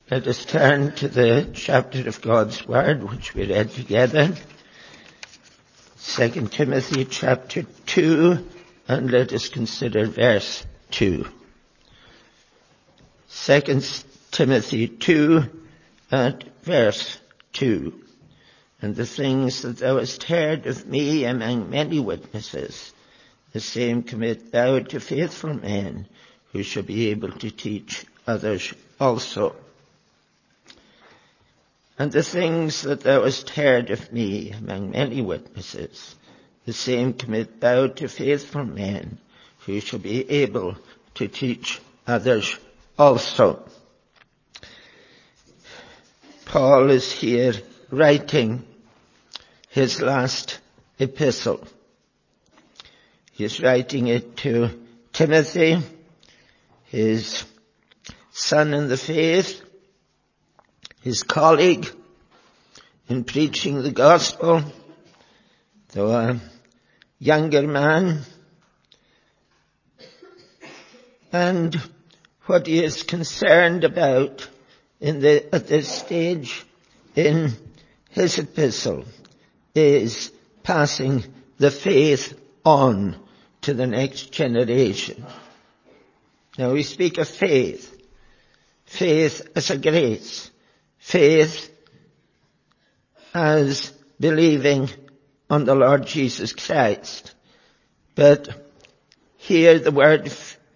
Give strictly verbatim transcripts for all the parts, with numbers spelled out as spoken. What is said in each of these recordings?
Let us turn to the chapter of God's Word, which we read together. Second Timothy chapter two, and let us consider verse two. Second Timothy two, and verse two. And the things that thou hast heard of me among many witnesses, the same commit thou to faithful men, who shall be able to teach others also. And the things that thou hast heard of me among many witnesses, the same commit thou to faithful men, who shall be able to teach others also. Paul is here writing his last epistle. He is writing it to Timothy, his son in the faith, his colleague in preaching the gospel, though a younger man. And what he is concerned about in the, at this stage in his epistle is passing the faith on to the next generation. Now we speak of faith. Faith as a grace. Faith as believing on the Lord Jesus Christ. But here the word,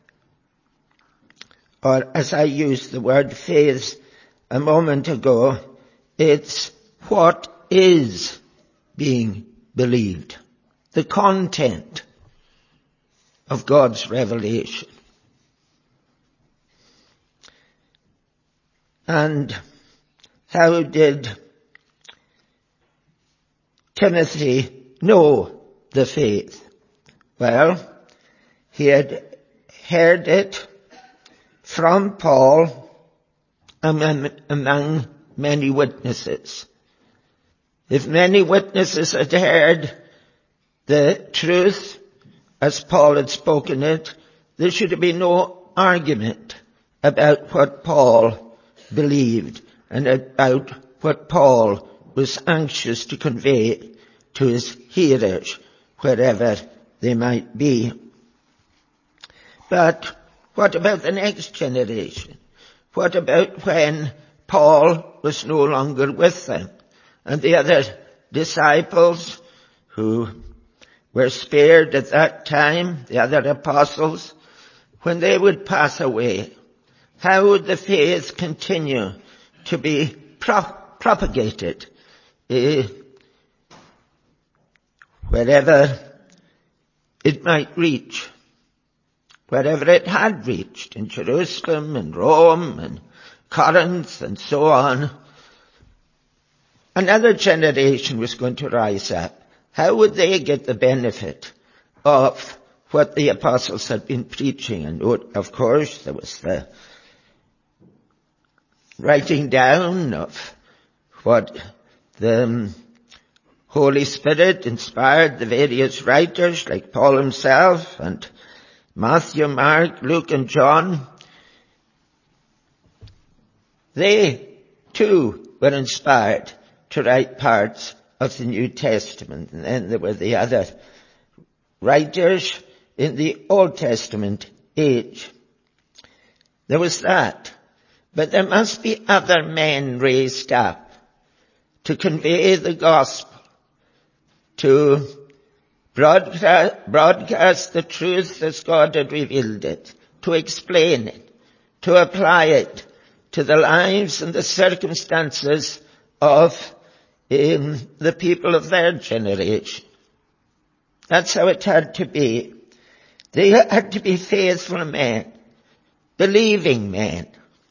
or as I used the word faith a moment ago, it's what is being believed. The content of God's revelation. And how did Timothy know the faith? Well, he had heard it from Paul among, among many witnesses. If many witnesses had heard the truth as Paul had spoken it, there should have been no argument about what Paul believed and about what Paul was anxious to convey to his hearers, wherever they might be. But what about the next generation? What about when Paul was no longer with them, and the other disciples who were spared at that time, the other apostles, when they would pass away? How would the faith continue to be pro- propagated uh, wherever it might reach, wherever it had reached, in Jerusalem and Rome and Corinth and so on? Another generation was going to rise up. How would they get the benefit of what the apostles had been preaching? And of course there was the writing down of what the Holy Spirit inspired the various writers, like Paul himself and Matthew, Mark, Luke and John. They too were inspired to write parts of the New Testament. And then there were the other writers in the Old Testament age. There was that. But there must be other men raised up to convey the gospel, to broadcast, broadcast the truth as God had revealed it, to explain it, to apply it to the lives and the circumstances of um, the people of their generation. That's how it had to be. They had to be faithful men, believing men,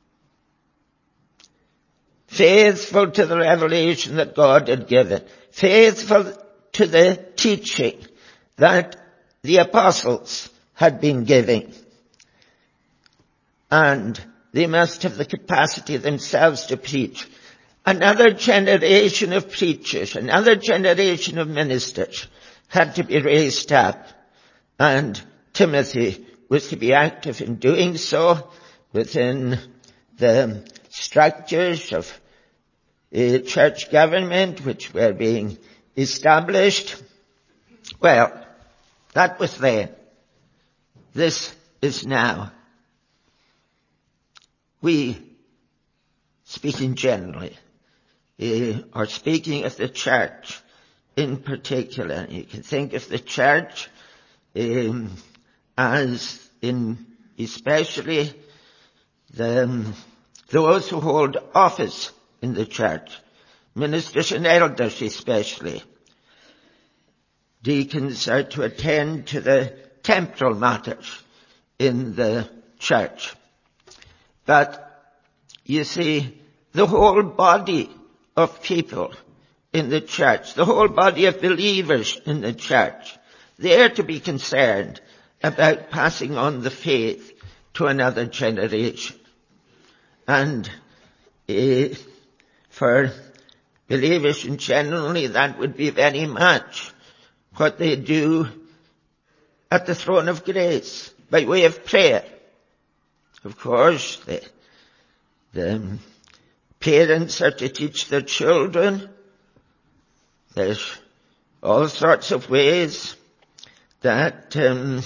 faithful to the revelation that God had given, faithful to the teaching that the apostles had been giving. And they must have the capacity themselves to preach. Another generation of preachers, another generation of ministers had to be raised up. And Timothy was to be active in doing so within the structures of uh, church government which were being established. Well, that was then. This is now. We, speaking generally, uh, are speaking of the church in particular. You can think of the church um, as in especially the, um, those who hold office in the church, ministers and elders especially. Deacons are to attend to the temporal matters in the church. But, you see, the whole body of people in the church, the whole body of believers in the church, they are to be concerned about passing on the faith to another generation. And uh, for believers in generally, that would be very much what they do at the throne of grace by way of prayer. Of course, the, the parents are to teach their children. There's all sorts of ways that um,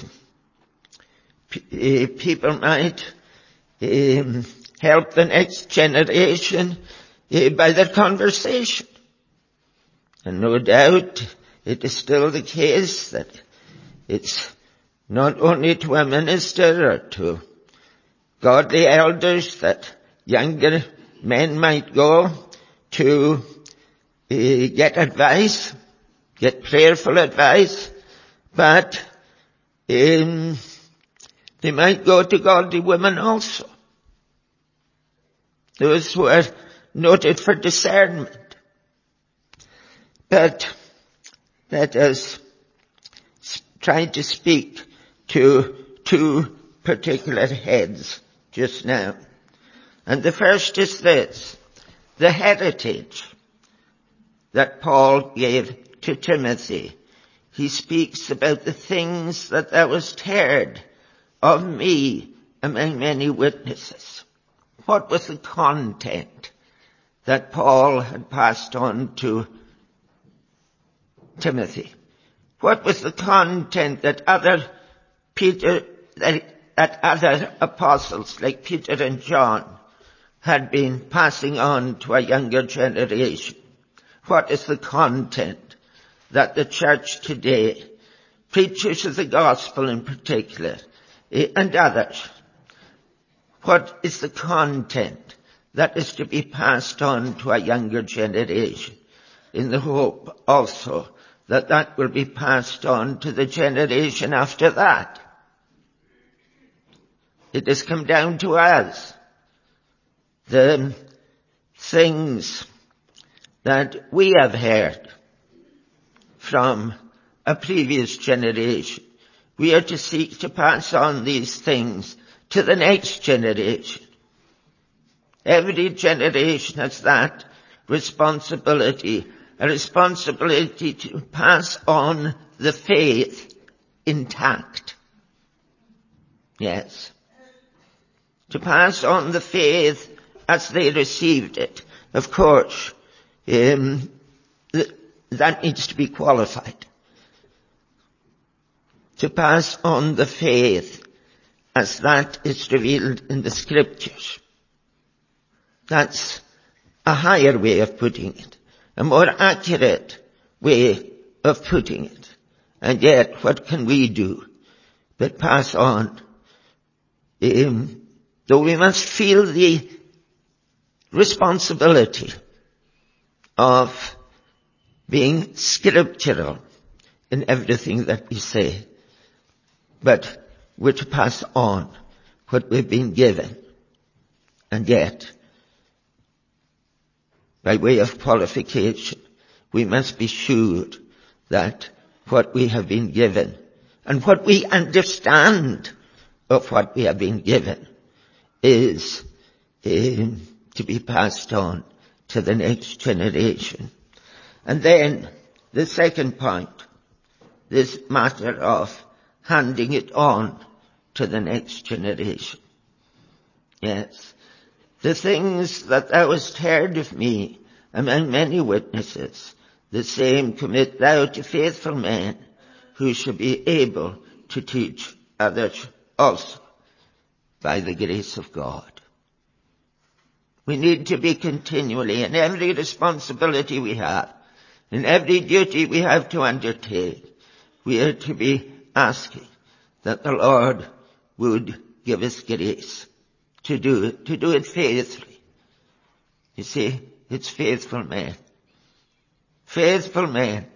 p- people might um, help the next generation uh, by their conversation. And no doubt it is still the case that it's not only to a minister or to godly elders that younger men might go to uh, get advice, get prayerful advice, but um, they might go to godly women also. Those who are noted for discernment. But let us try to speak to two particular heads just now. And the first is this, the heritage that Paul gave to Timothy. He speaks about the things that thou hast heard of me among many witnesses. What was the content that Paul had passed on to Timothy? What was the content that other Peter, that, that other apostles like Peter and John had been passing on to a younger generation? What is the content that the church today, preachers of the gospel in particular, and others, what is the content that is to be passed on to a younger generation, in the hope also that that will be passed on to the generation after that? It has come down to us. The things that we have heard from a previous generation, we are to seek to pass on these things to the next generation. Every generation has that responsibility, a responsibility to pass on the faith intact. Yes. To pass on the faith as they received it. Of course, um, th- that needs to be qualified. To pass on the faith as that is revealed in the scriptures. That's a higher way of putting it, a more accurate way of putting it. And yet, what can we do but pass on? Um, though we must feel the responsibility of being scriptural in everything that we say, but we're to pass on what we've been given. And yet, by way of qualification, we must be sure that what we have been given and what we understand of what we have been given is um, to be passed on to the next generation. And then the second point, this matter of handing it on to the next generation. Yes. the things that thou hast heard of me among many witnesses, the same commit thou to faithful men who shall be able to teach others also by the grace of God. We need to be continually, in every responsibility we have, in every duty we have to undertake, we are to be asking that the Lord would give us grace to do it, to do it faithfully. You see, it's faithful men. Faithful men.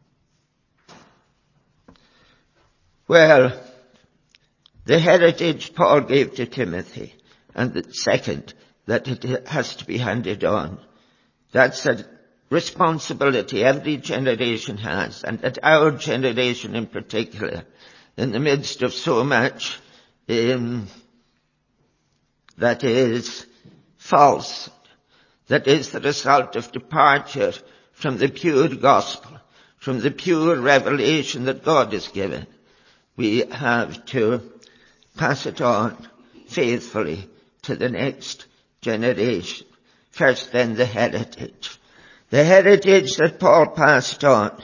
Well, the heritage Paul gave to Timothy, and the second, that it has to be handed on. That's a responsibility every generation has, and that our generation in particular, in the midst of so much um, that is false, that is the result of departure from the pure gospel, from the pure revelation that God has given. We have to pass it on faithfully to the next generation. First then the heritage. The heritage that Paul passed on.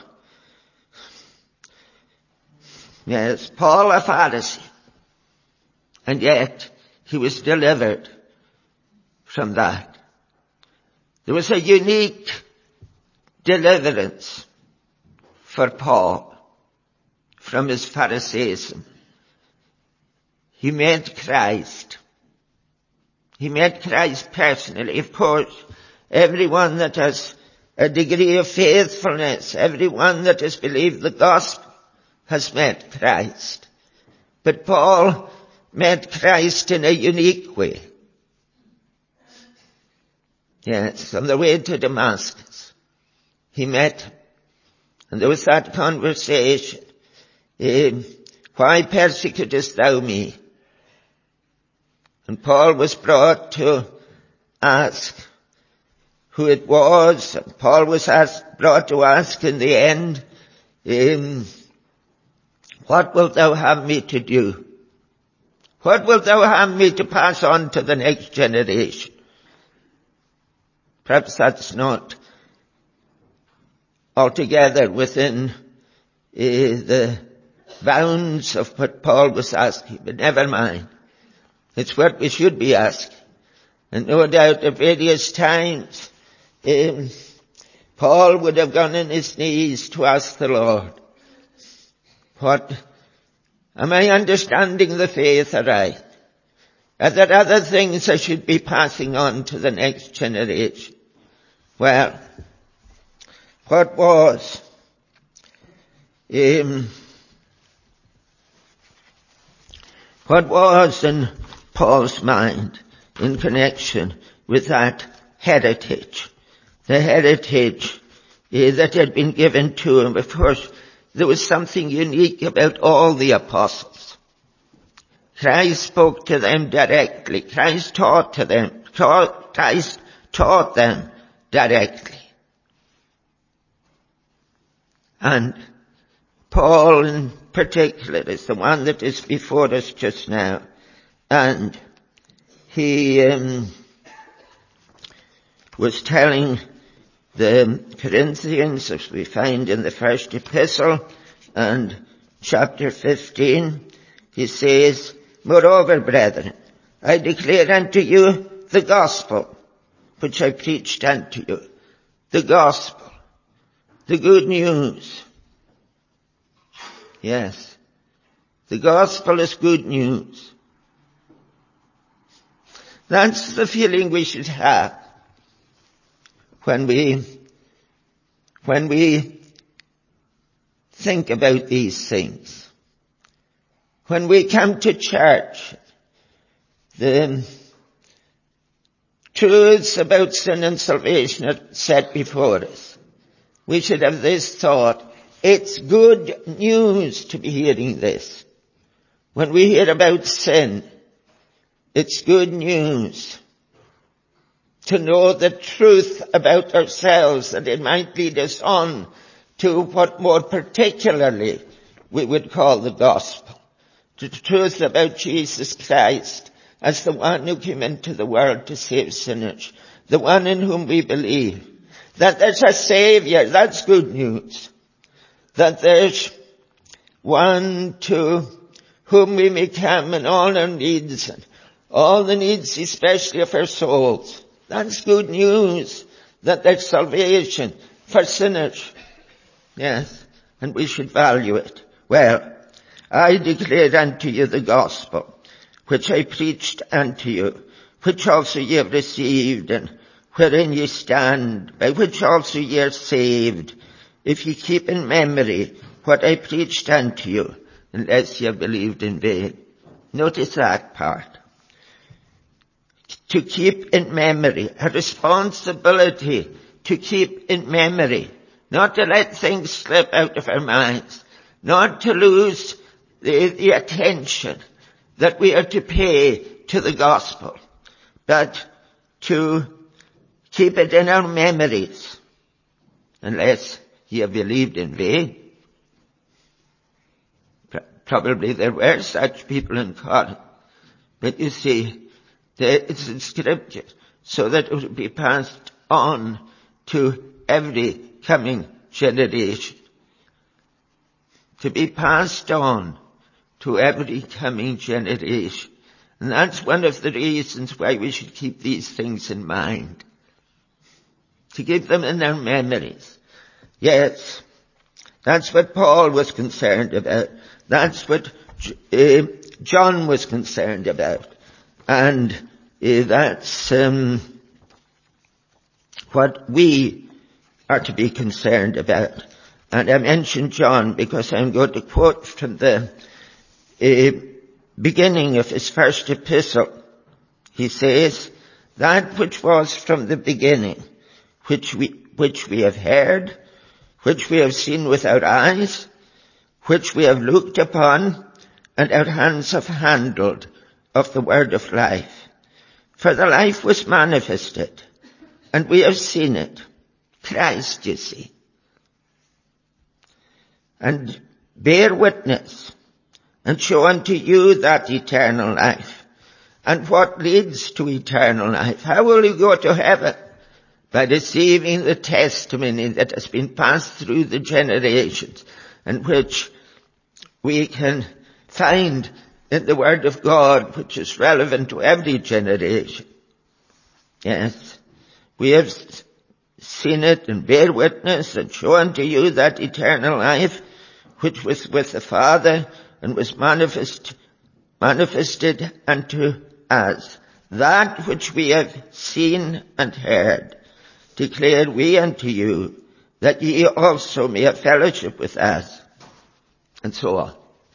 Yes, Paul a Pharisee. And yet he was delivered from that. There was a unique deliverance for Paul from his Pharisaism. He met Christ. He met Christ personally. Of course, everyone that has a degree of faithfulness, everyone that has believed the gospel has met Christ. But Paul met Christ in a unique way. Yes, on the way to Damascus, he met him. And there was that conversation. Um, Why persecutest thou me? And Paul was brought to ask who it was. And Paul was asked, brought to ask in the end, um, what wilt thou have me to do? What wilt thou have me to pass on to the next generation? Perhaps that's not altogether within uh, the bounds of what Paul was asking, but never mind. It's what we should be asking. And no doubt at various times, um, Paul would have gone on his knees to ask the Lord, what, am I understanding the faith aright? Are there other things I should be passing on to the next generation? Well, what was, um, what was in Paul's mind in connection with that heritage? The heritage uh, that had been given to him. Of course, there was something unique about all the apostles. Christ spoke to them directly. Christ taught to them. Christ taught them directly. And Paul in particular is the one that is before us just now. And he um, was telling the Corinthians, as we find in the first epistle and chapter fifteen, he says, Moreover, brethren, I declare unto you the gospel which I preached unto you. The gospel. The good news. Yes. The gospel is good news. That's the feeling we should have when we, when we think about these things. When we come to church, the truths about sin and salvation are set before us. We should have this thought, it's good news to be hearing this. When we hear about sin, it's good news to know the truth about ourselves, that it might lead us on to what more particularly we would call the gospel. The truth about Jesus Christ, as the one who came into the world to save sinners, the one in whom we believe. That there's a Savior, that's good news. That there's one to whom we may come in all our needs, and all the needs especially of our souls. That's good news, that there's salvation for sinners. Yes, and we should value it. Well, I declare unto you the gospel, which I preached unto you, which also ye have received, and wherein ye stand, by which also ye are saved, if ye keep in memory what I preached unto you, unless ye have believed in vain. Notice that part. To keep in memory, a responsibility to keep in memory, not to let things slip out of our minds, not to lose the, the attention that we are to pay to the gospel, but to keep it in our memories, unless ye have believed in vain. Probably there were such people in Corinth. But you see, it's in Scripture, so that it would be passed on to every coming generation. To be passed on to every coming generation. And that's one of the reasons why we should keep these things in mind. To keep them in our memories. Yes, that's what Paul was concerned about. That's what uh, John was concerned about. And uh, that's um, what we are to be concerned about. And I mentioned John because I'm going to quote from the uh, beginning of his first epistle. He says, that which was from the beginning, which we, which we have heard, which we have seen with our eyes, which we have looked upon, and our hands have handled of the word of life. For the life was manifested, and we have seen it. Christ, you see. And bear witness, and show unto you that eternal life. And what leads to eternal life? How will you go to heaven? By receiving the testimony that has been passed through the generations, and which we can find in the Word of God, which is relevant to every generation. Yes, we have seen it and bear witness and show unto you that eternal life, which was with the Father and was manifest, manifested unto us. That which we have seen and heard, declared we unto you, that ye also may have fellowship with us. And so on.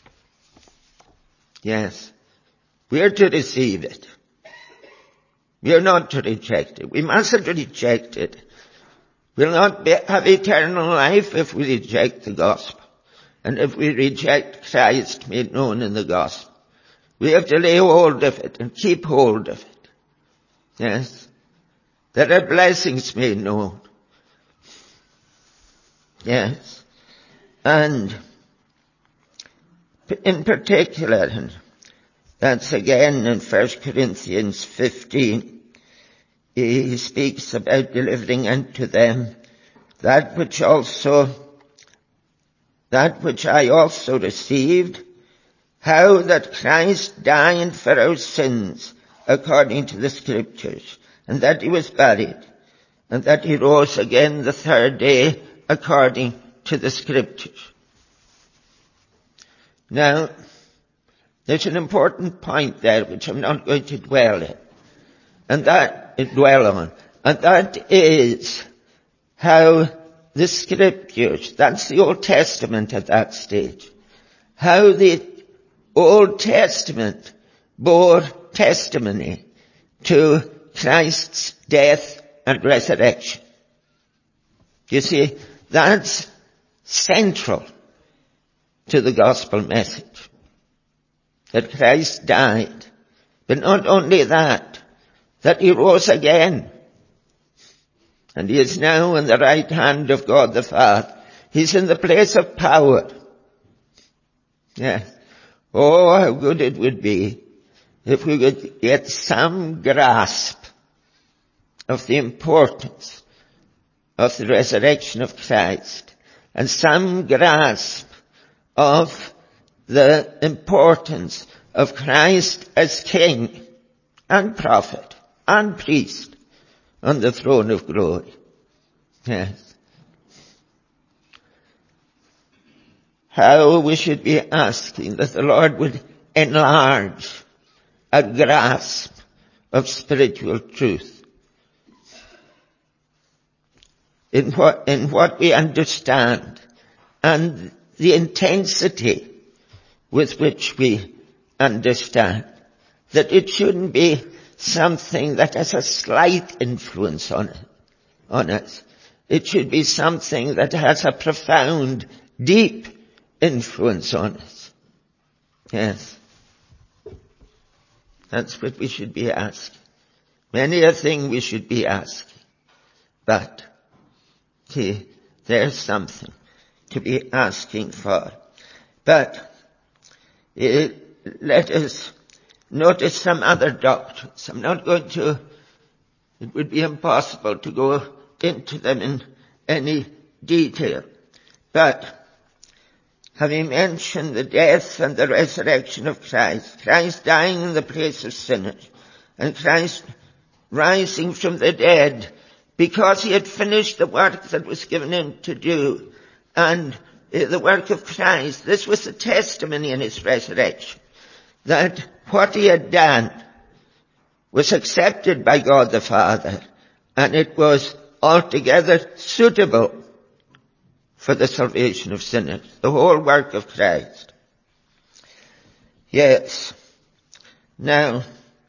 Yes. We are to receive it. We are not to reject it. We mustn't reject it. We'll not be, have eternal life if we reject the gospel. And if we reject Christ made known in the gospel. We have to lay hold of it and keep hold of it. Yes. There are blessings made known. Yes. And in particular, and that's again in First Corinthians fifteen, he speaks about delivering unto them that which also, that which I also received, how that Christ died for our sins according to the Scriptures, and that he was buried, and that he rose again the third day according to the Scriptures. Now, there's an important point there which I'm not going to dwell in, and that dwell on, and that is how the Scriptures, that's the Old Testament at that stage, how the Old Testament bore testimony to Christ's death and resurrection. You see, that's central to the gospel message. That Christ died. But not only that, that he rose again. And he is now in the right hand of God the Father. He's in the place of power. Yes. Oh, how good it would be if we could get some grasp of the importance of the resurrection of Christ, and some grasp of the importance of Christ as King and prophet and priest on the throne of glory. Yes. How we should be asking that the Lord would enlarge a grasp of spiritual truth in what, in what we understand, and the intensity with which we understand. That it shouldn't be something that has a slight influence on it, on us. It should be something that has a profound, deep influence on us. Yes. That's what we should be asking. Many a thing we should be asking. But, see, there's something to be asking for. But, it, let us notice some other doctrines. I'm not going to, it would be impossible to go into them in any detail. But, having mentioned the death and the resurrection of Christ, Christ dying in the place of sinners, and Christ rising from the dead because he had finished the work that was given him to do, and the work of Christ, this was the testimony in his resurrection, that what he had done was accepted by God the Father, and it was altogether suitable for the salvation of sinners, the whole work of Christ. Yes. Now,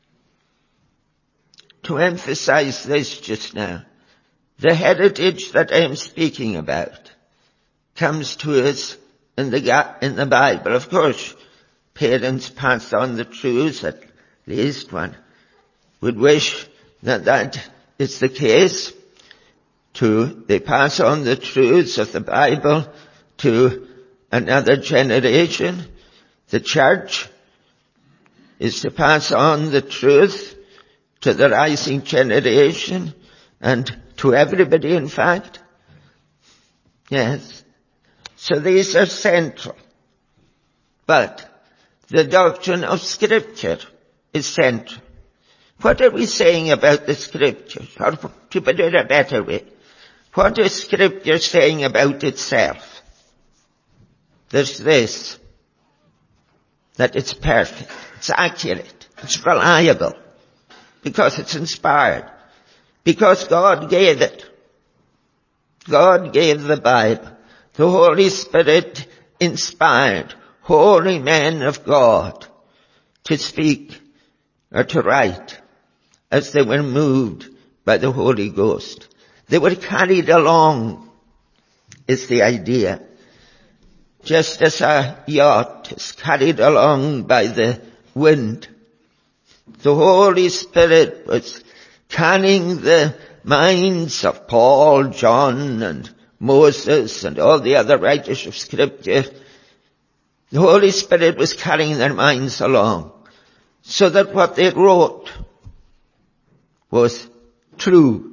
to emphasize this just now, the heritage that I am speaking about comes to us in the, in the Bible. Of course, parents pass on the truths, at least one would wish that that is the case. To, they pass on the truths of the Bible to another generation. The church is to pass on the truth to the rising generation and to everybody, in fact. Yes. So these are central. But the doctrine of Scripture is central. What are we saying about the Scriptures? Or to put it a better way, what is Scripture saying about itself? There's this, that it's perfect, it's accurate, it's reliable, because it's inspired, because God gave it. God gave the Bible. The Holy Spirit inspired holy men of God to speak or to write as they were moved by the Holy Ghost. They were carried along, is the idea. Just as a yacht is carried along by the wind. The Holy Spirit was carrying the minds of Paul, John, and Moses, and all the other writers of Scripture. The Holy Spirit was carrying their minds along, so that what they wrote was true.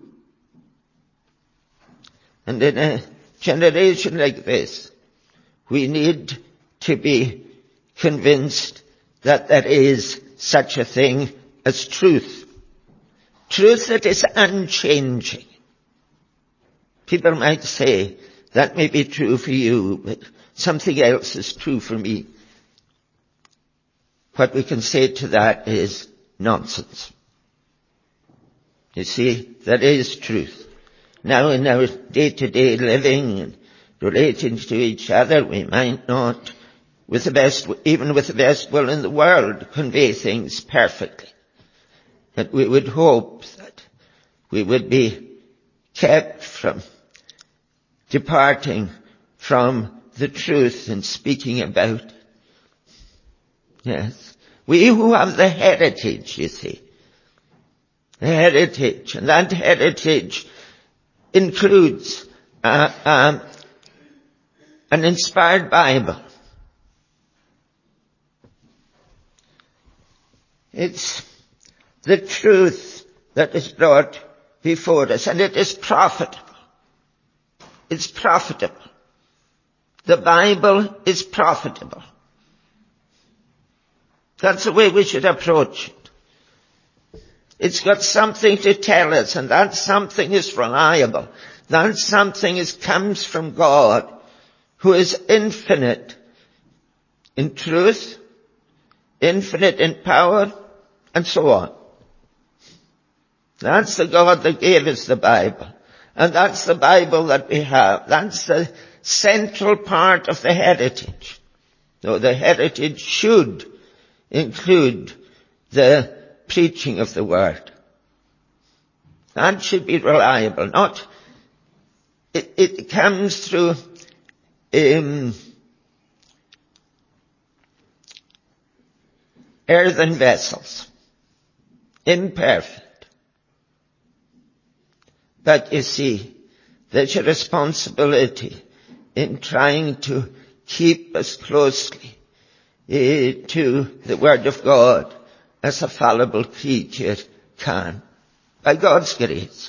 And in a generation like this, we need to be convinced that there is such a thing as truth. Truth that is unchanging. People might say, that may be true for you, but something else is true for me. What we can say to that is nonsense. You see, that is truth. Now in our day-to-day living and relating to each other, we might not, with the best, even with the best will in the world, convey things perfectly. That we would hope that we would be kept from departing from the truth and speaking about it. Yes. We who have the heritage, you see. The heritage. And that heritage includes uh, um, an inspired Bible. It's the truth that is brought before us, and it is profitable. It's profitable. The Bible is profitable. That's the way we should approach it. It's got something to tell us, and that something is reliable. That something is, comes from God, who is infinite in truth, infinite in power, and so on. That's the God that gave us the Bible. And that's the Bible that we have. That's the central part of the heritage. So the heritage should include the preaching of the Word. That should be reliable. Not, it, it comes through um, earthen vessels. Imperfect. But you see, there's a responsibility in trying to keep us closely uh, to the Word of God as a fallible creature can, by God's grace.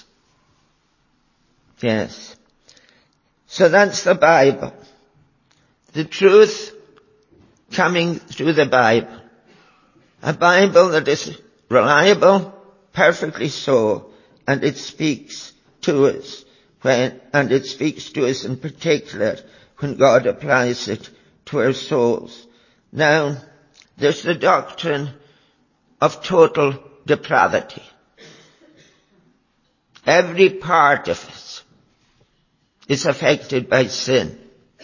Yes. So that's the Bible. The truth coming through the Bible. A Bible that is reliable, perfectly so, and it speaks to us when, and it speaks to us in particular when God applies it to our souls. Now, there's the doctrine of total depravity. Every part of us is affected by sin.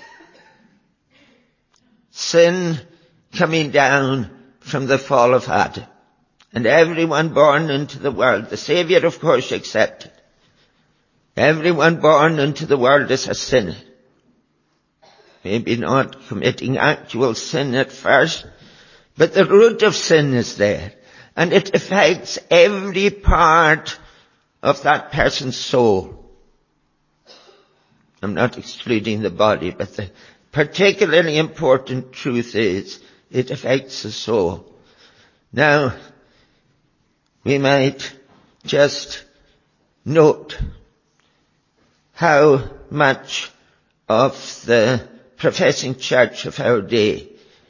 Sin coming down from the fall of Adam. And everyone born into the world, the Saviour of course accepted. Everyone born into the world is a sinner. Maybe not committing actual sin at first, but the root of sin is there. And it affects every part of that person's soul. I'm not excluding the body, but the particularly important truth is it affects the soul. Now, we might just note how much of the professing church of our day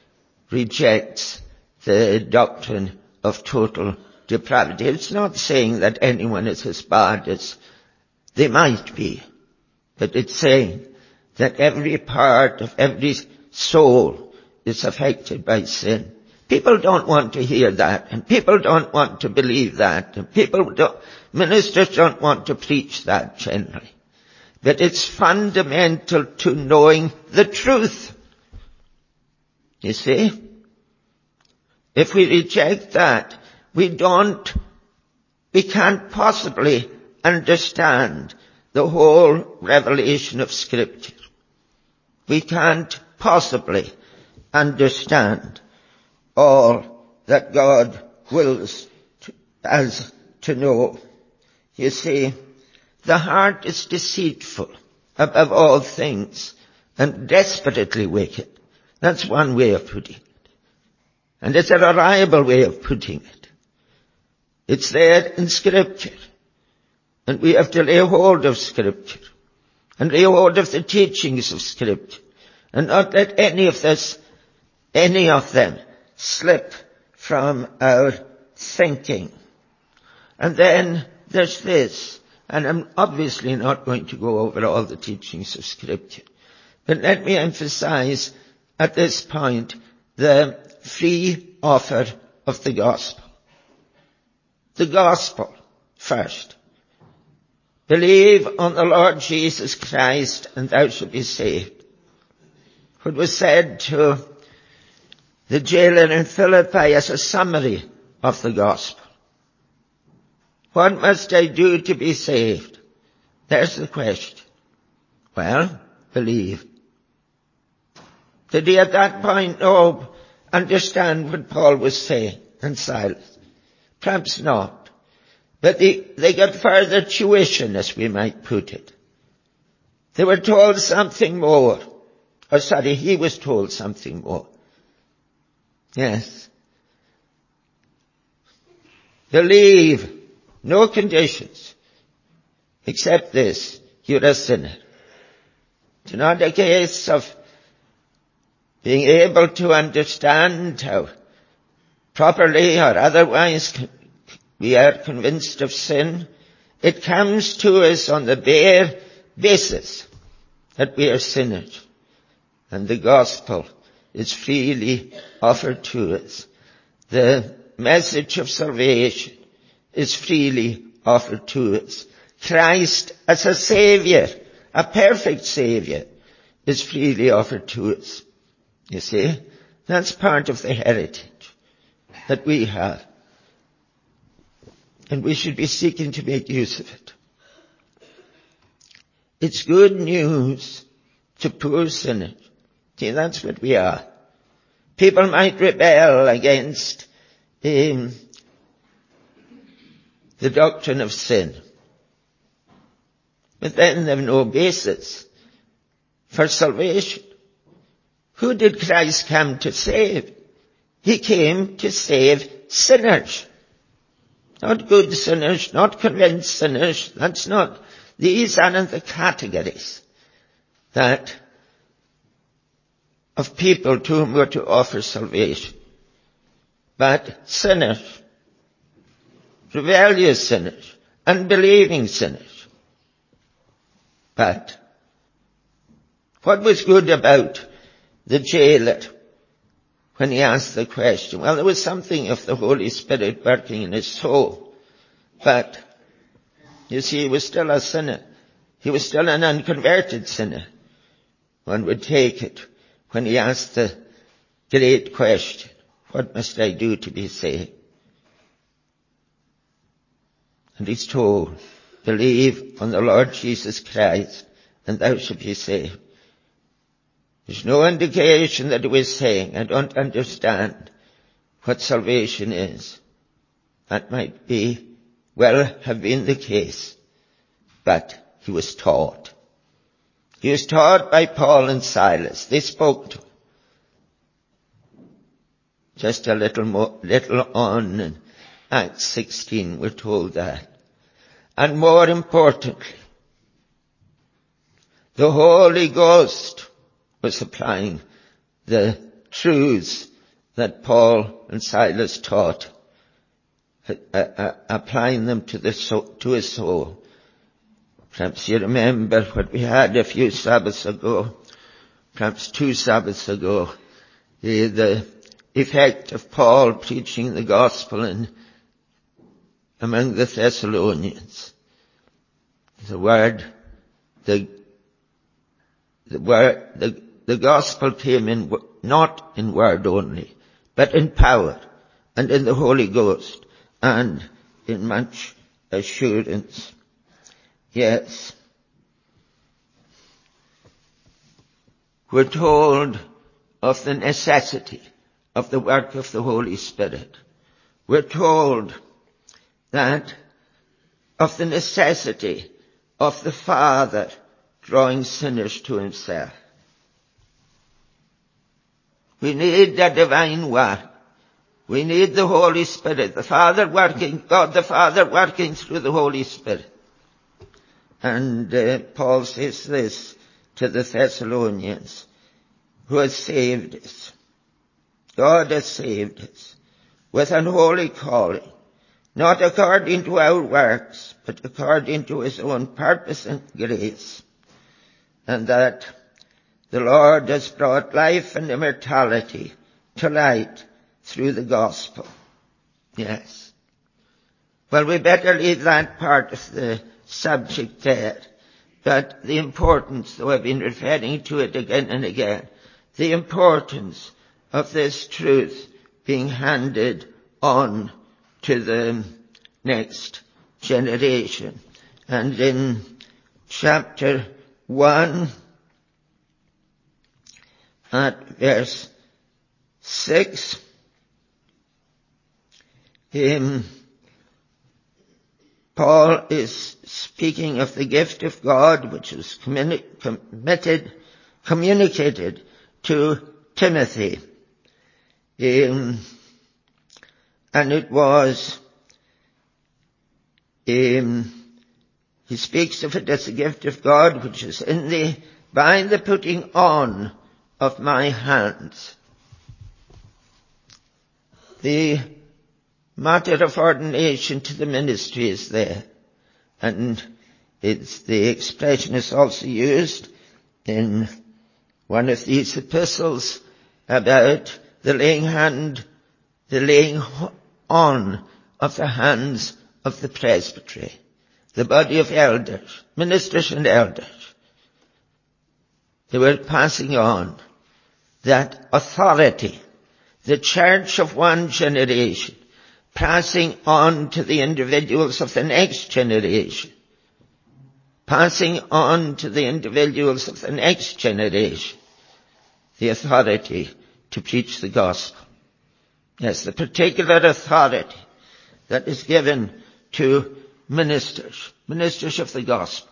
rejects the doctrine of total depravity. It's not saying that anyone is as bad as they might be, but it's saying that every part of every soul is affected by sin. People don't want to hear that, and people don't want to believe that, and people don't, ministers don't want to preach that generally. But it's fundamental to knowing the truth. You see? If we reject that, we don't, we can't possibly understand the whole revelation of Scripture. We can't possibly understand all that God wills to, us to know. You see, the heart is deceitful above all things and desperately wicked. That's one way of putting it. And it's a reliable way of putting it. It's there in Scripture. And we have to lay hold of Scripture. And lay hold of the teachings of Scripture. And not let any of this, any of them slip from our thinking. And then there's this. And I'm obviously not going to go over all the teachings of Scripture. But let me emphasize at this point the free offer of the gospel. The gospel first. Believe on the Lord Jesus Christ and thou shalt be saved. What was said to the jailer in Philippi as a summary of the gospel. What must I do to be saved? There's the question. Well, believe. Did he at that point know, understand what Paul was saying and Silas? Perhaps not. But they, they got further tuition, as we might put it. They were told something more. Or sorry, he was told something more. Yes. Believe. No conditions. Except this. You're a sinner. It's not a case of being able to understand how properly or otherwise we are convinced of sin. It comes to us on the bare basis that we are sinners. And the gospel is freely offered to us. The message of salvation is freely offered to us. Christ as a Saviour, a perfect Saviour, is freely offered to us. You see, that's part of the heritage that we have. And we should be seeking to make use of it. It's good news to poor sinners. See, that's what we are. People might rebel against um, the doctrine of sin. But then they have no basis for salvation. Who did Christ come to save? He came to save sinners. Not good sinners, not convinced sinners. That's not, these aren't the categories that of people to whom we're to offer salvation. But sinners, rebellious sinners, unbelieving sinners. But what was good about the jailer when he asked the question? Well, there was something of the Holy Spirit working in his soul. But, you see, he was still a sinner. He was still an unconverted sinner. One would take it when he asked the great question, what must I do to be saved? And he's told, believe on the Lord Jesus Christ, and thou shalt be saved. There's no indication that he was saying, I don't understand what salvation is. That might be, well, have been the case. But he was taught. He was taught by Paul and Silas. They spoke to him. Just a little more, little on in Acts sixteen, we're told that. And more importantly, the Holy Ghost was applying the truths that Paul and Silas taught, uh, uh, applying them to the soul, to his soul. Perhaps you remember what we had a few Sabbaths ago, perhaps two Sabbaths ago, the, the effect of Paul preaching the gospel in among the Thessalonians. The word, the, the word, the, the gospel came in, not in word only, but in power and in the Holy Ghost and in much assurance. Yes. We're told of the necessity of the work of the Holy Spirit. We're told that of the necessity of the Father drawing sinners to himself. We need the divine work. We need the Holy Spirit, the Father working, God the Father working through the Holy Spirit. And uh, Paul says this to the Thessalonians, who has saved us. God has saved us with an holy calling, not according to our works, but according to his own purpose and grace. And that the Lord has brought life and immortality to light through the gospel. Yes. Well, we better leave that part of the subject there. But the importance, though I've been referring to it again and again, the importance of this truth being handed on to the next generation. And in chapter one, at verse six, um, Paul is speaking of the gift of God which was communi- committed, communicated to Timothy. Um, and it was Um, he speaks of it as a gift of God which is in thee by the putting on of my hands. The matter of ordination to the ministry is there. And it's, the expression is also used in one of these epistles about the laying hand, the laying on of the hands of the presbytery, the body of elders, ministers and elders. They were passing on that authority, the church of one generation, passing on to the individuals of the next generation, passing on to the individuals of the next generation, the authority to preach the gospel. Yes, the particular authority that is given to ministers, ministers of the gospel.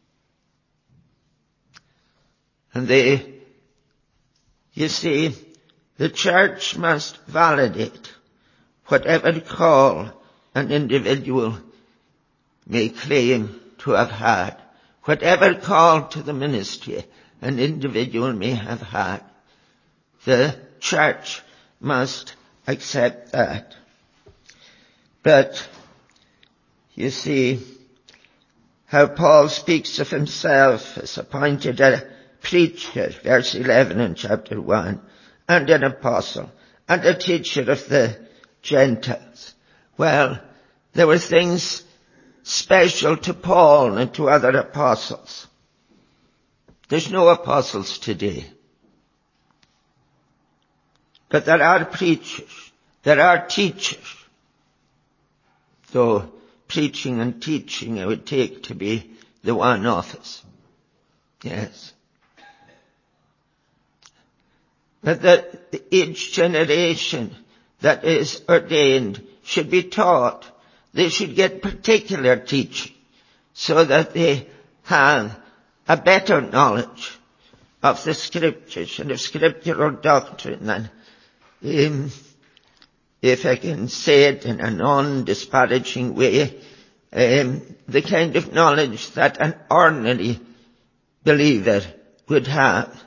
And they, you see, the church must validate whatever call an individual may claim to have had, whatever call to the ministry an individual may have had. The church must accept that. But you see how Paul speaks of himself as appointed a preacher, verse eleven in chapter one, and an apostle, and a teacher of the Gentiles. Well, there were things special to Paul and to other apostles. There's no apostles today. But there are preachers. There are teachers. Though preaching and teaching it would take to be the one office. Yes. But that each generation that is ordained should be taught. They should get particular teaching so that they have a better knowledge of the scriptures and of scriptural doctrine. And um, if I can say it in a non-disparaging way, um, the kind of knowledge that an ordinary believer would have.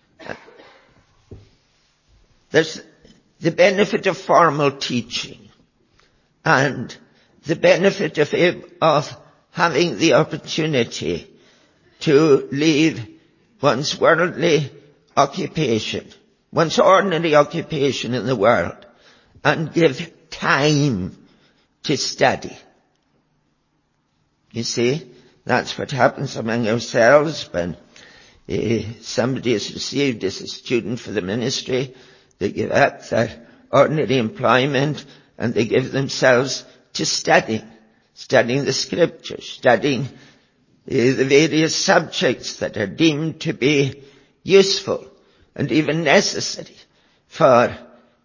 There's the benefit of formal teaching and the benefit of, of having the opportunity to leave one's worldly occupation, one's ordinary occupation in the world, and give time to study. You see, that's what happens among ourselves when uh, somebody is received as a student for the ministry. They give up their ordinary employment and they give themselves to studying, studying the scriptures, studying uh, the various subjects that are deemed to be useful and even necessary for uh,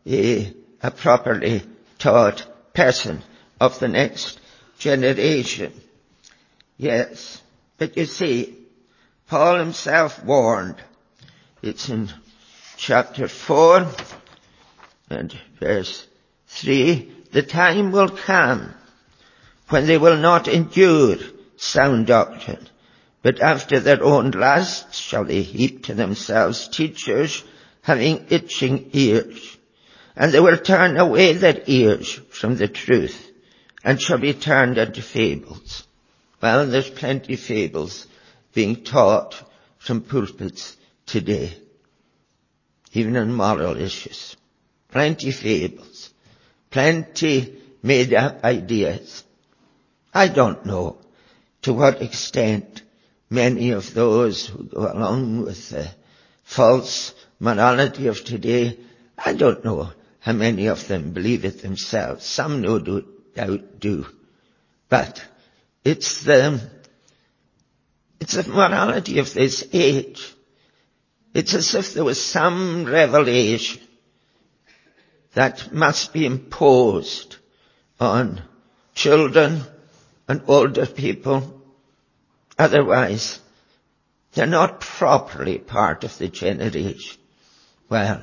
a properly taught person of the next generation. Yes, but you see, Paul himself warned. It's in chapter four and verse three, the time will come when they will not endure sound doctrine, but after their own lusts shall they heap to themselves teachers having itching ears, and they will turn away their ears from the truth and shall be turned into fables. Well, there's plenty of fables being taught from pulpits today, even on moral issues. Plenty fables. Plenty made up ideas. I don't know to what extent many of those who go along with the false morality of today, I don't know how many of them believe it themselves. Some no doubt do. But it's the, it's the morality of this age. It's as if there was some revelation that must be imposed on children and older people. Otherwise, they're not properly part of the generation. Well,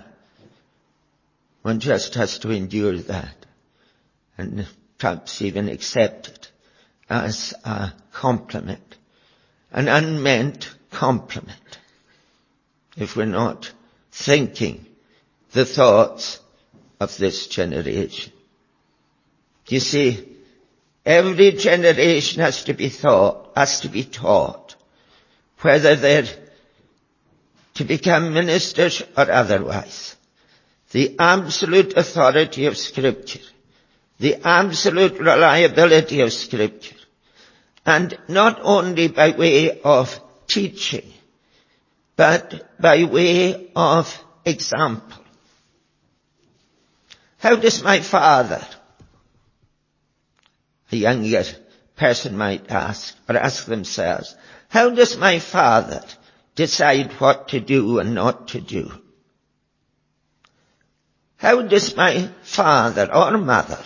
one just has to endure that and perhaps even accept it as a compliment, an unmeant compliment, if we're not thinking the thoughts of this generation. You see, every generation has to be thought, has to be taught, whether they're to become ministers or otherwise, the absolute authority of Scripture, the absolute reliability of Scripture, and not only by way of teaching, but by way of example. How does my father, a younger person might ask, or ask themselves, how does my father decide what to do and not to do? How does my father or mother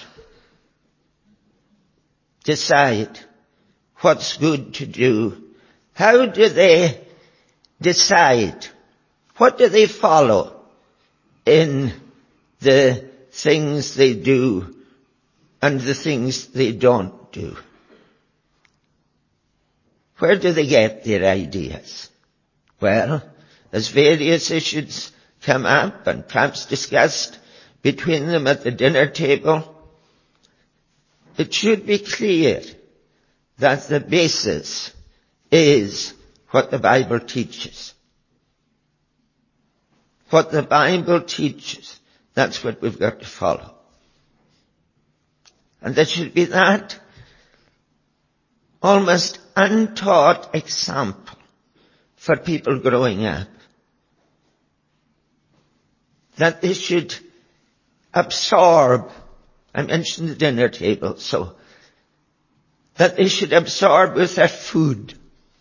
decide what's good to do? How do they decide? What do they follow in the things they do and the things they don't do? Where do they get their ideas? Well, as various issues come up and perhaps discussed between them at the dinner table, it should be clear that the basis is what the Bible teaches. What the Bible teaches, that's what we've got to follow. And there should be that almost untaught example for people growing up, that they should absorb, I mentioned the dinner table, so that they should absorb with their food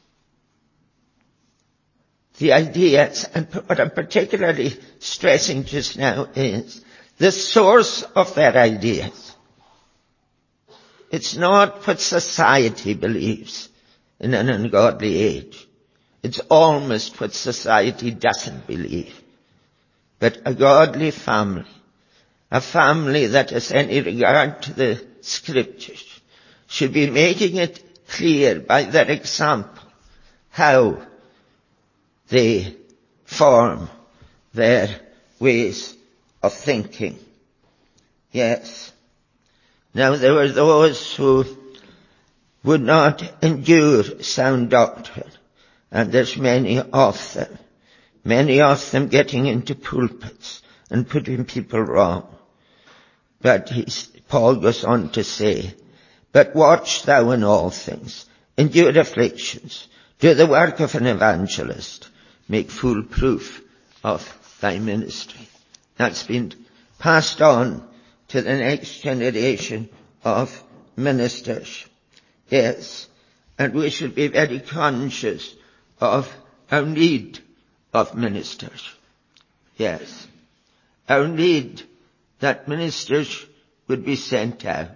the ideas, and what I'm particularly stressing just now is the source of their ideas. It's not what society believes in an ungodly age. It's almost what society doesn't believe. But a godly family, a family that has any regard to the Scriptures, should be making it clear by their example how they form their ways of thinking. Yes. Now there were those who would not endure sound doctrine, and there's many of them. Many of them getting into pulpits and putting people wrong. But he's, Paul goes on to say, but watch thou in all things, endure afflictions, do the work of an evangelist, make full proof of thy ministry. That's been passed on to the next generation of ministers. Yes, and we should be very conscious of our need of ministers. Yes, our need that ministers would be sent out.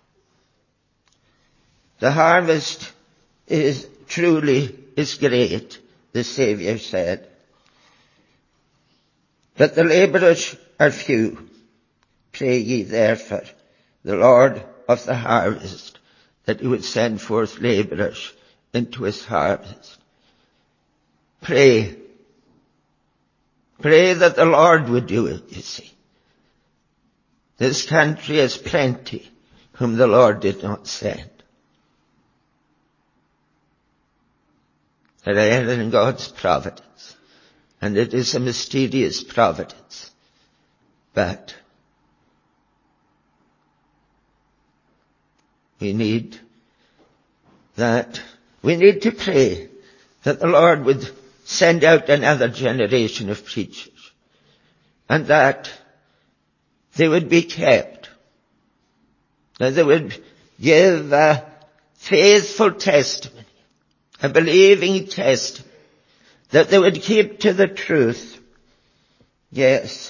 The harvest is truly is great, the Saviour said, but the labourers are few. Pray ye therefore the Lord of the harvest that he would send forth labourers into his harvest. Pray. Pray that the Lord would do it, you see. This country has plenty whom the Lord did not send. They are in God's providence, and it is a mysterious providence. But we need that, we need to pray that the Lord would send out another generation of preachers, and that they would be kept, that they would give a faithful testimony, a believing testimony, that they would keep to the truth. Yes.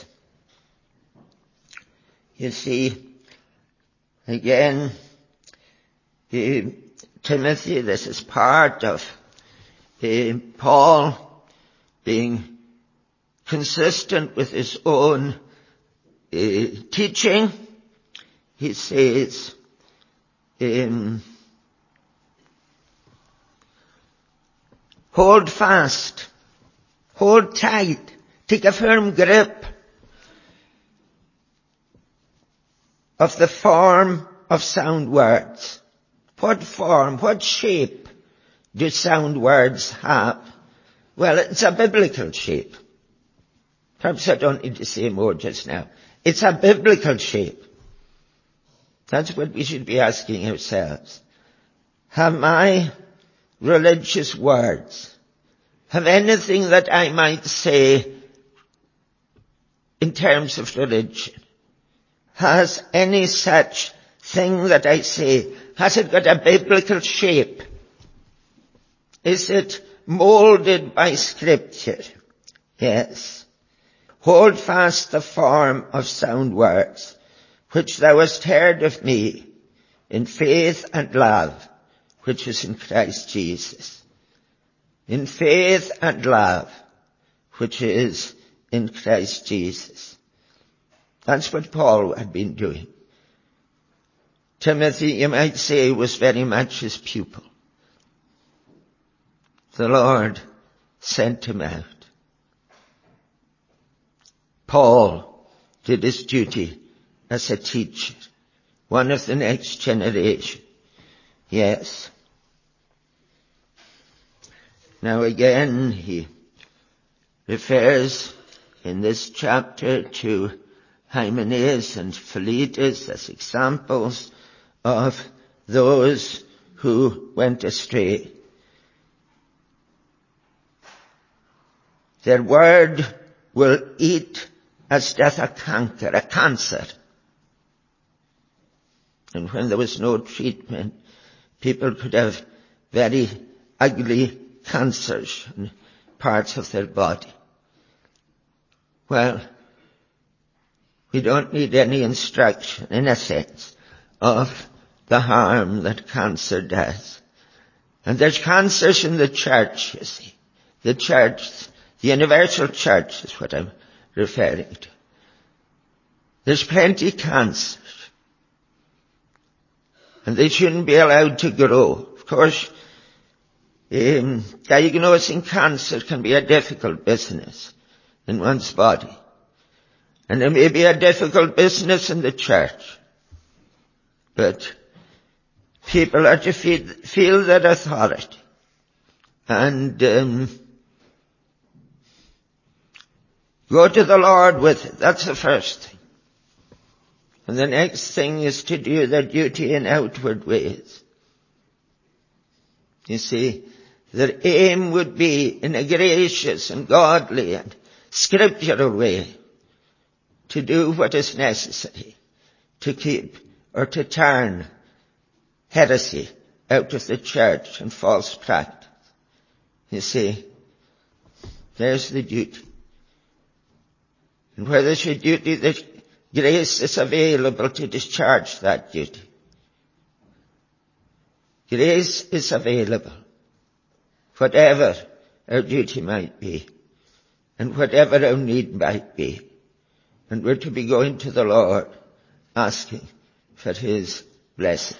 You see, again, uh, Timothy, this is part of uh, Paul being consistent with his own uh, teaching. He says, um, Hold fast. Hold tight. Take a firm grip of the form of sound words. What form, what shape do sound words have? Well, it's a biblical shape. Perhaps I don't need to say more just now. It's a biblical shape. That's what we should be asking ourselves. Have my religious words, have anything that I might say in terms of religion, has any such thing that I say, has it got a biblical shape? Is it molded by Scripture? Yes. Hold fast the form of sound words, which thou hast heard of me, in faith and love, which is in Christ Jesus. In faith and love, which is in Christ Jesus. That's what Paul had been doing. Timothy, you might say, was very much his pupil. The Lord sent him out. Paul did his duty as a teacher, one of the next generation. Yes. Now again, he refers in this chapter to Hymenaeus and Philetus as examples of those who went astray. Their word will eat as doth a canker, a cancer. And when there was no treatment, people could have very ugly cancers in parts of their body. Well, we don't need any instruction, in a sense, of the harm that cancer does. And there's cancers in the church, you see. The church, the universal church is what I'm referring to. There's plenty of cancers. And they shouldn't be allowed to grow. Of course, um, diagnosing cancer can be a difficult business in one's body. And it may be a difficult business in the church. But people are to feel, feel their authority. And um, go to the Lord with it. That's the first thing. And the next thing is to do their duty in outward ways. You see, their aim would be in a gracious and godly and scriptural way to do what is necessary to keep or to turn heresy out of the church and false practice. You see, there's the duty. And where there's a duty, the grace is available to discharge that duty. Grace is available, whatever our duty might be, and whatever our need might be. And we're to be going to the Lord, asking for His blessing.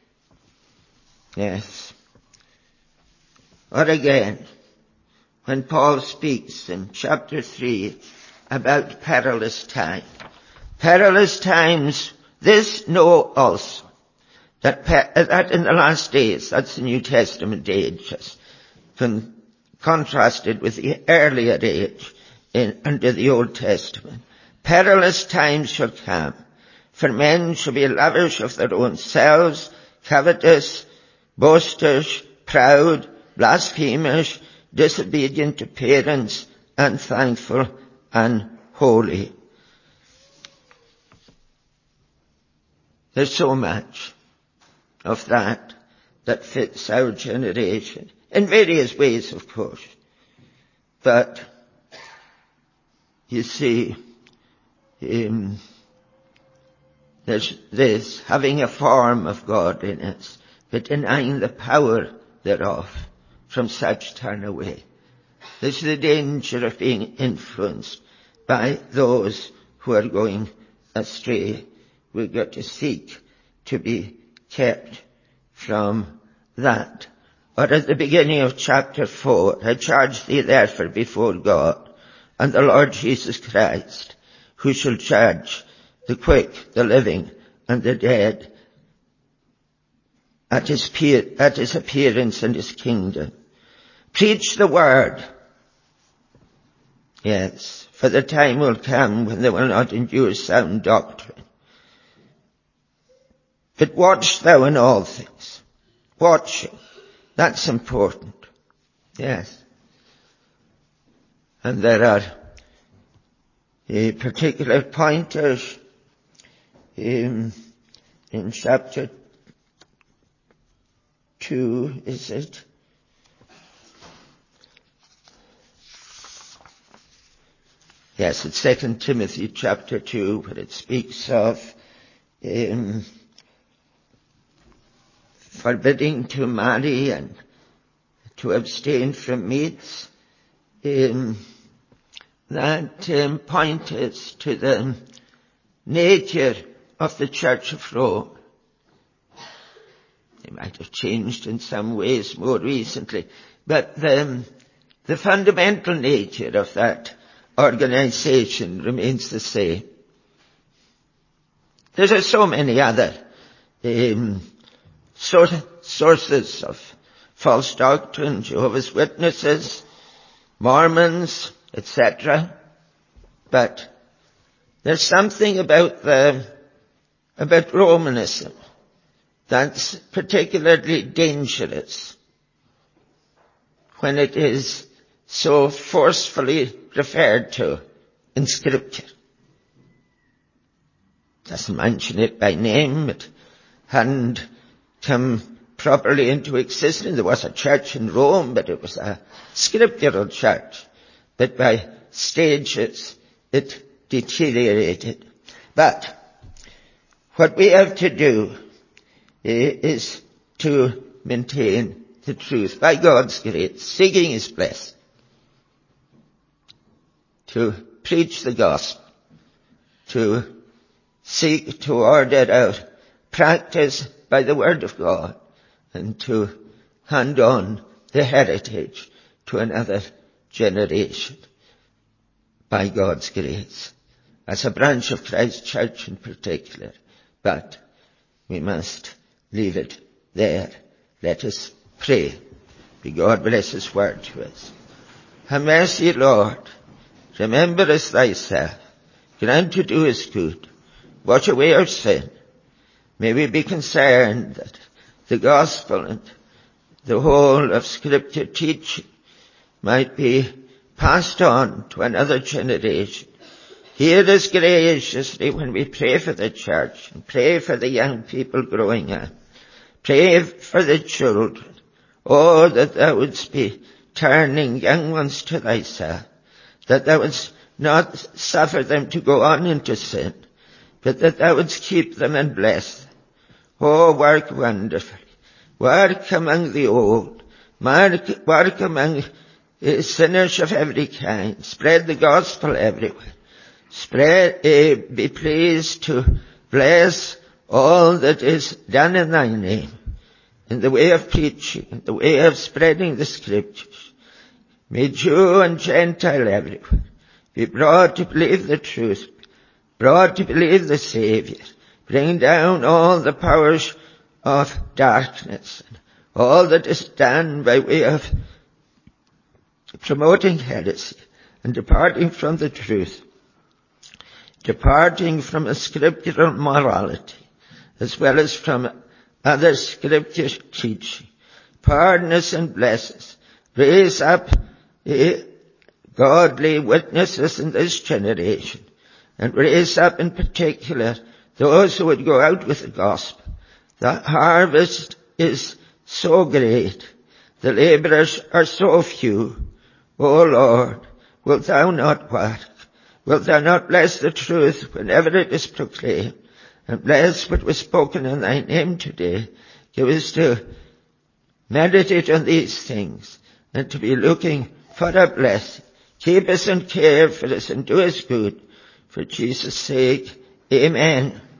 Yes. Or again, when Paul speaks in chapter three about perilous times. Perilous times, this know also, that, pe- that in the last days, that's the New Testament age, just con- contrasted with the earlier age in, under the Old Testament. Perilous times shall come, for men shall be lovers of their own selves, covetous, boasters, proud, blasphemers, disobedient to parents, unthankful, unholy. There's so much of that that fits our generation, in various ways, of course. But, you see, um, there's this, having a form of godliness, but denying the power thereof, from such turn away. There's the danger of being influenced by those who are going astray. We've got to seek to be kept from that. or at the beginning of chapter four, I charge thee therefore before God and the Lord Jesus Christ, who shall judge the quick, the living, and the dead at his, pe- at his appearance in his kingdom. Preach the word. Yes, for the time will come when they will not endure sound doctrine. But watch thou in all things. Watching. That's important. Yes. And there are uh, particular pointers in, in chapter two, is it? Yes, it's Second Timothy chapter two, where it speaks of um, forbidding to marry and to abstain from meats. Um, that um, points to the nature of the Church of Rome. It might have changed in some ways more recently, but the, the fundamental nature of that organization remains the same. There are so many other um, sort of sources of false doctrine, Jehovah's Witnesses, Mormons, et cetera. But there's something about the about Romanism that's particularly dangerous when it is so forcefully referred to in Scripture. Doesn't mention it by name. It hadn't come properly into existence. There was a church in Rome, but it was a scriptural church. But by stages it deteriorated. But what we have to do is to maintain the truth by God's grace, seeking His blessing, to preach the gospel, to seek to order out practice by the word of God, and to hand on the heritage to another generation by God's grace, as a branch of Christ's church in particular. But we must leave it there. Let us pray. May God bless His word to us. Have mercy, Lord. Remember us thyself. Grant to do us good. Wash away our sin. May we be concerned that the gospel and the whole of Scripture teaching might be passed on to another generation. Hear us graciously when we pray for the church and pray for the young people growing up. Pray for the children. Oh, that thou wouldst be turning young ones to thyself, that thou wouldst not suffer them to go on into sin, but that thou wouldst keep them and bless them. Oh, work wonderfully. Work among the old. Work, work among uh, sinners of every kind. Spread the gospel everywhere. Spread, uh, be pleased to bless all that is done in thy name, in the way of preaching, in the way of spreading the Scriptures. May Jew and Gentile everywhere be brought to believe the truth, brought to believe the Saviour. Bring down all the powers of darkness, and all that is done by way of promoting heresy and departing from the truth, departing from a scriptural morality, as well as from other scripture teaching. Pardon us and bless us. Raise up eh, godly witnesses in this generation, and raise up in particular those who would go out with the gospel. The harvest is so great. The laborers are so few. O Lord, wilt thou not work? Wilt thou not bless the truth whenever it is proclaimed? And bless what was spoken in thy name today. Give us to meditate on these things and to be looking for a blessing. Keep us and care for us and do us good. For Jesus' sake, amen.